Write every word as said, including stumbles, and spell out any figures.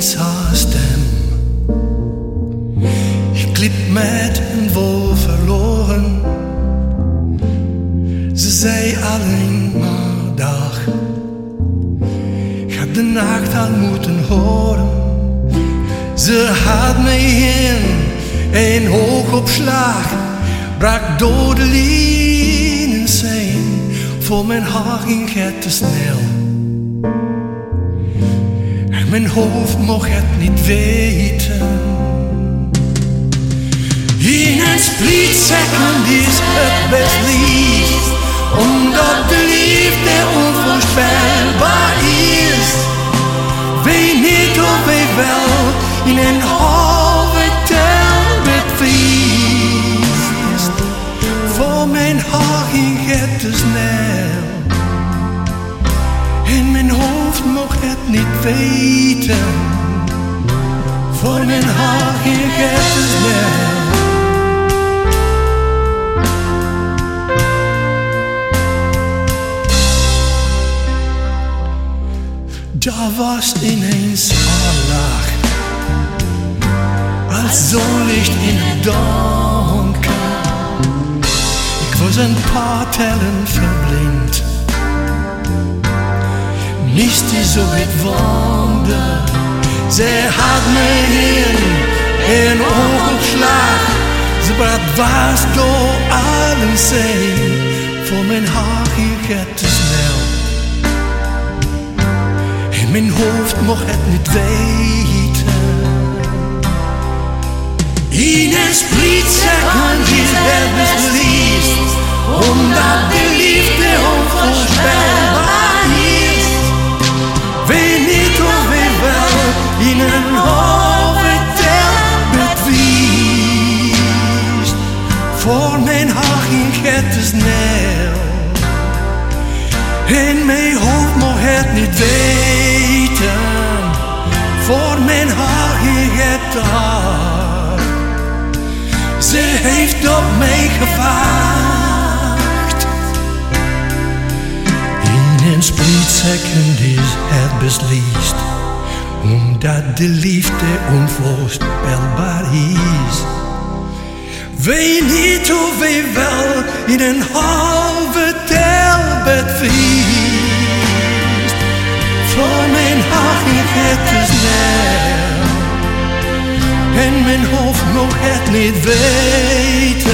ineens haar stem. Ik liep met een wol verloren. Ze zei alleen maar dag. Ik had de nacht al moeten horen. Ze had me in een hoogopslag, brak door de lijnen heen. Voor mijn haar ging het te snel. En mijn hoofd mocht het niet weten. In een split second is het best lief, omdat de liefde onvoorspelbaar is. Weet niet of weet wel in een halve tel betwist. Voor mijn haar ging het te snel. En mijn hoofd mocht het niet weten. Voor mijn haar ging het te snel. Daar was ineens haar lach, als zonlicht in het donker. Ik was een paar tellen verblind, miste zo het wonder. Zij had me in een oogopslag, ze bracht dwars door allen heen. Voor mijn haar ging het te snel. Mijn hoofd mocht het niet weten. In een split second is het beslist, omdat de liefde onvoorspelbaar is. Weet niet of weet wel in een halve tel betwist. Voor mijn haar ging het te snel. En mijn hoofd mocht het niet weten. Voor mijn haar ging het te hard. Ze heeft op mij gewacht. In een split second is het beslist, omdat de liefde onvoorspelbaar is. Weet niet of weet wel in een halve tel betwist. Voor mijn haar ging het te snel. En mijn hoofd mocht het niet weten.